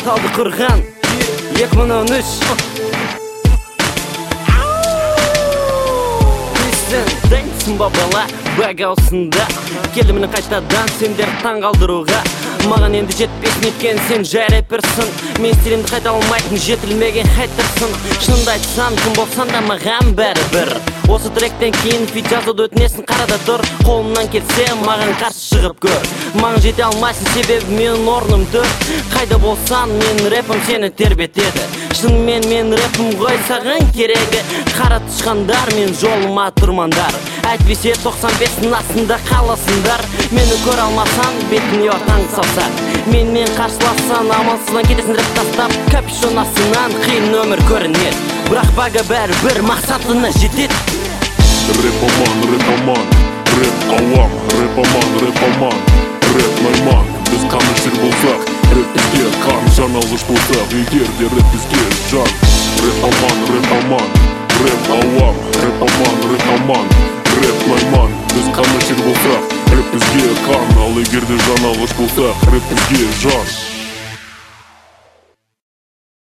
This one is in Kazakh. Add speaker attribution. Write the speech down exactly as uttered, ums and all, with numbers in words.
Speaker 1: талды құрған екі мың он үш. Дәйсің бабала бәгі аусында келді мені қайтадан сендер таң қалдыруға. Маған енді жетпесін еткен сен жай рэперсің. Мен стилімді қайта алмайтын жетілмеген хайттерсің. Шынымды айтсам кім болсан да маған бәрі бір. Осы тректен кейін фит жазуды өтінесің, қарада тұр. Қолымнан келсе маған қарсы шығып көр. Маған жете алмайсың себебі менің орным тұр. Қайда болсан мен рэпім сені тербетеді. Шынымен мен рэпім ғой саған керегі. Қара тышқандар мен жолыма тұрмандар. Әйтпесе тоқсан бестің астында қаласындар. Мені көр алмасан бетіне ортаң салса. Мен мен қарсылассан амалсыздан кетесің рэп тастап. Капюшон астынан қиын өмір көрінеді. Бірақ бағы бәрі бір мақсатына жетеді.
Speaker 2: Рэпоман, рэпоман, рэп ауам, рэпоман, рэпоман, рэп найман. Біз камершер болсақ, рэп бізге қан, жаңалғыш болсақ, егер де рэп бізге жан. Рэпоман, рэпоман, рэп ауам, рэпоман, рэпоман, рэп найман. Біз камершер болсақ, рэп бізге қан, ал егер де жаңалғыш болсақ, рэп бізге жан.